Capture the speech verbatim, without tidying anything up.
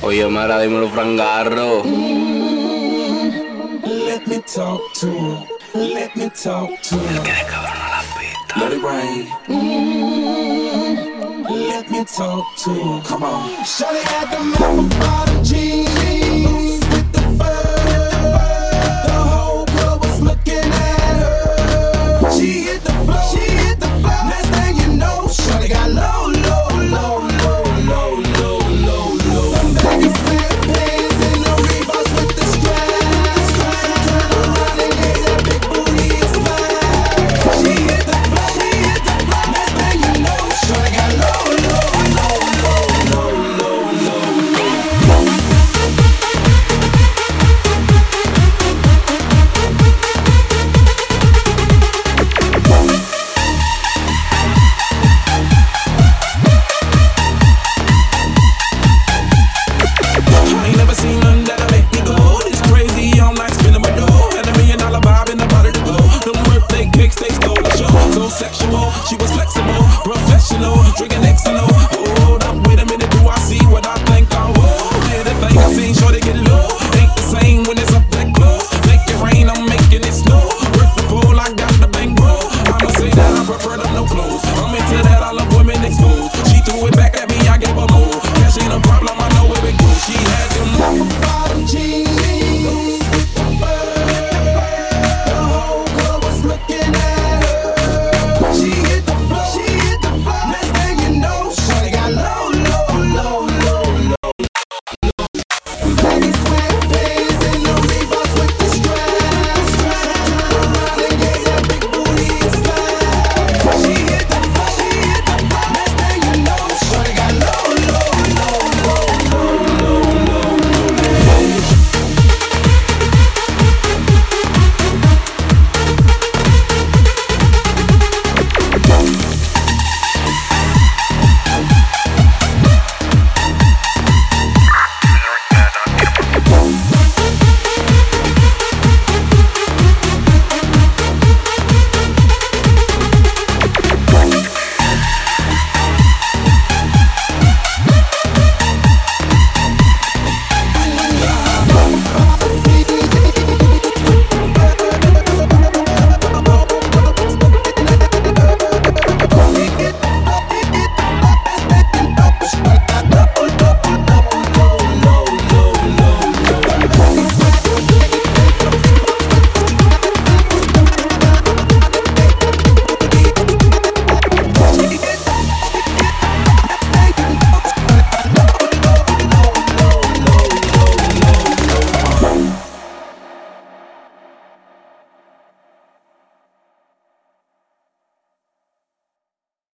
Oye, Mara, dímelo, frangarro. Let me talk to him. Let me talk to him. El que de cabrón a la pista. Let it rain. Let me talk to him. Come on. Shawty had the mouth bottom jeans with the fur. The whole club was looking at her. She hit the floor. She hit the floor. Next thing you know, Shawty got love.